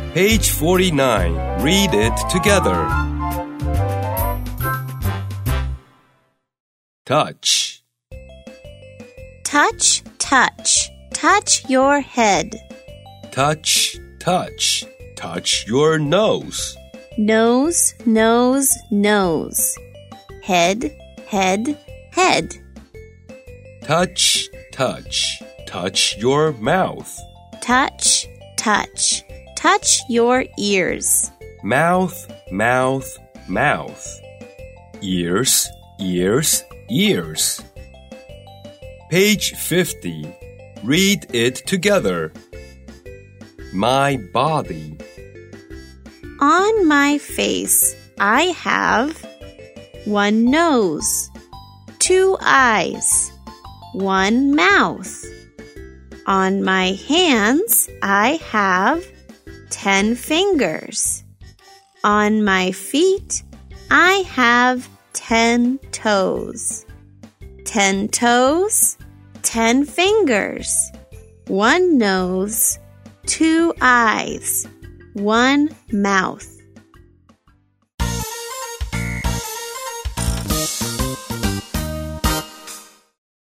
Page 49. Read it together. Touch. Touch, touch. Touch your head. Touch, touch. Touch your nose. Nose, nose, nose. Head, head, head. Touch, touch. Touch your mouth. Touch, touch. Touch your ears. Mouth, mouth, mouth. Ears, ears, ears. Page 50. Read it together. My body. On my face, I have 1 nose, 2 eyes, 1 mouth. On my hands, I have 10 fingers. On my feet, I have 10 toes. 10 toes, 10 fingers, 1 nose, 2 eyes, 1 mouth.